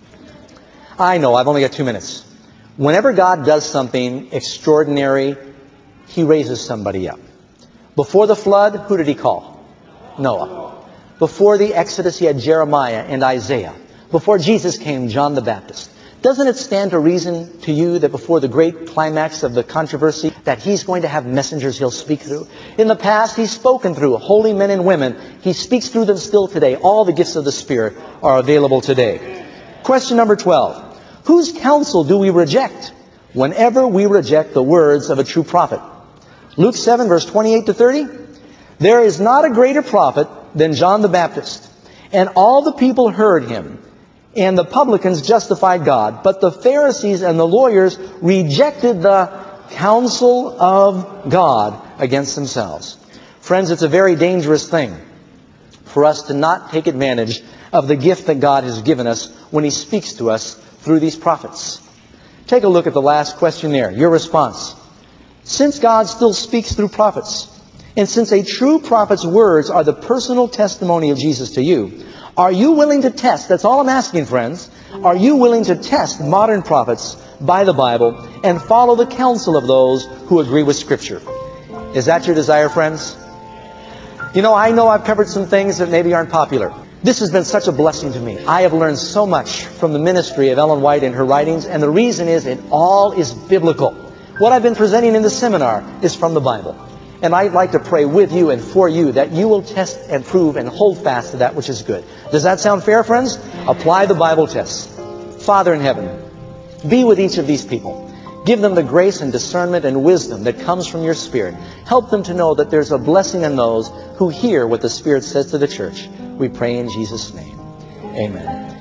Speaker 1: I know, I've only got two minutes. Whenever God does something extraordinary, He raises somebody up. Before the flood, who did He call? Noah. Before the Exodus, He had Jeremiah and Isaiah. Before Jesus came, John the Baptist. Doesn't it stand to reason to you that before the great climax of the controversy, that He's going to have messengers He'll speak through? In the past, He's spoken through holy men and women. He speaks through them still today. All the gifts of the Spirit are available today. Question number twelve. Whose counsel do we reject whenever we reject the words of a true prophet? Luke seven, verse twenty-eight to thirty. There is not a greater prophet than John the Baptist, and all the people heard him, and the publicans justified God, but the Pharisees and the lawyers rejected the counsel of God against themselves. Friends, it's a very dangerous thing for us to not take advantage of the gift that God has given us when He speaks to us through these prophets. Take a look at the last question there, your response. Since God still speaks through prophets, and since a true prophet's words are the personal testimony of Jesus to you, are you willing to test, that's all I'm asking, friends, are you willing to test modern prophets by the Bible and follow the counsel of those who agree with Scripture? Is that your desire, friends? You know, I know I've covered some things that maybe aren't popular. This has been such a blessing to me. I have learned so much from the ministry of Ellen White and her writings, and the reason is it all is biblical. What I've been presenting in the seminar is from the Bible. And I'd like to pray with you and for you that you will test and prove and hold fast to that which is good. Does that sound fair, friends? Apply the Bible tests. Father in heaven, be with each of these people. Give them the grace and discernment and wisdom that comes from your Spirit. Help them to know that there's a blessing in those who hear what the Spirit says to the church. We pray in Jesus' name. Amen.